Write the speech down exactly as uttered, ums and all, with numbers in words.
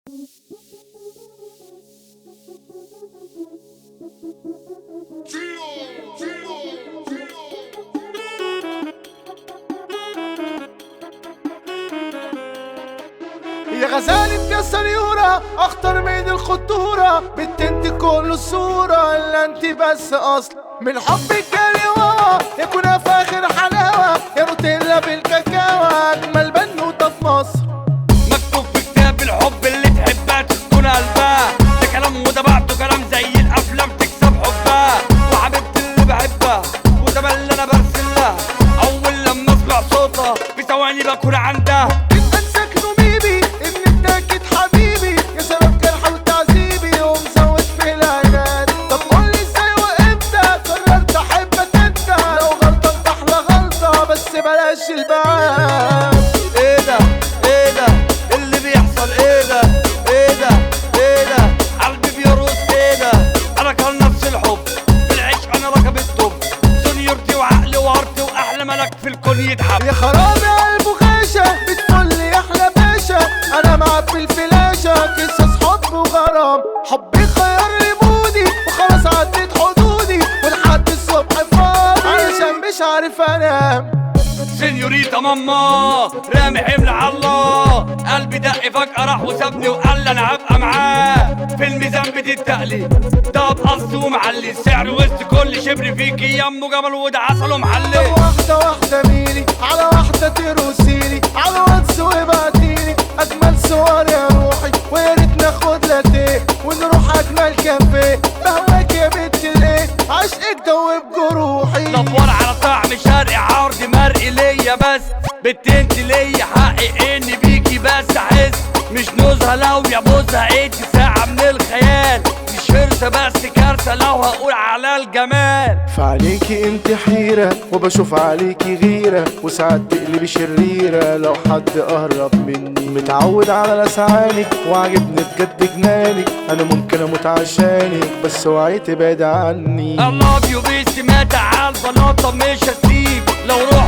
يا غزالة يا سنيورة اخطر من الخطورة، بنت انت كل الصورة الا انت بس اصل من حبك جالي ورا، يا كنا فاخر حلاوة يا روتيلا بالكاكاو، اجمل بنوتة في مصر. مكتوب في كتاب الحب اللي تحبها تسكن قلبها، ده كلام وتبعته كلام زي الافلام تكسب حبها، وحبيبتي اللي بحبها وده اللي انا برسل لها، اول لما اسمع صوتها في ثواني بكون عندها. بلاش البعاد. ايه ده ايه ده اللي بيحصل، ايه ده ايه ده ايه ده قلبي بيرقص، ايه ده انا كان نفس الحب في العشق، انا ركب الطب سنيورتي وعقلي وهارتي واحلى ملك في الكون يتحب. يا خرابي قلبه غاشة بتقول لي احلى باشا، انا معاك في الفلاشة قصص حب وغرام، حبي خير لي مودي وخلاص عديت حدودي ولحد الصبح فاضي علشان مش عارف انام. سينيوريتا ماما رامي حمل على الله، قلبي دق فجأة راح وسابني وقال لي انا هبقى معاه، في الميزان بتتقلي ده بقص ومعلي، السعر وسط كل شبر فيكي يمه جمل وده عسل ومحلي. واحدة واحدة ميلي على واحدة تروسيلي على واتس وابعتيلي اجمل صور يا روحي، ويا ريت ناخد لاتيه ونروح اجمل كافيه، بهواك يا بنت الايه عشقك دوب جروحي. دور على طعم شرقي عرض مرئي ليا بس، بنت انت ليا حقي اني بيكي بس احس، مش نزهة لو يا بوزها انت ساعة من الخيال، مش هرسة بس كارثة لو هقول على الجمال. فعليكي انت حيرة وبشوف عليكي غيرة، وساعات تقلبي شريرة لو حد قرب مني، متعود على لسعانك وعجبني بجد جنانك، انا ممكن اموت عشانك بس اوعي تبعد عني. I love you بس ما تعال بلاطة مش هسيب، لو روح